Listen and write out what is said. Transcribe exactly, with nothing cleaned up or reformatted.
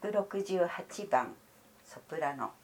ひゃくろくじゅうはちばんソプラノ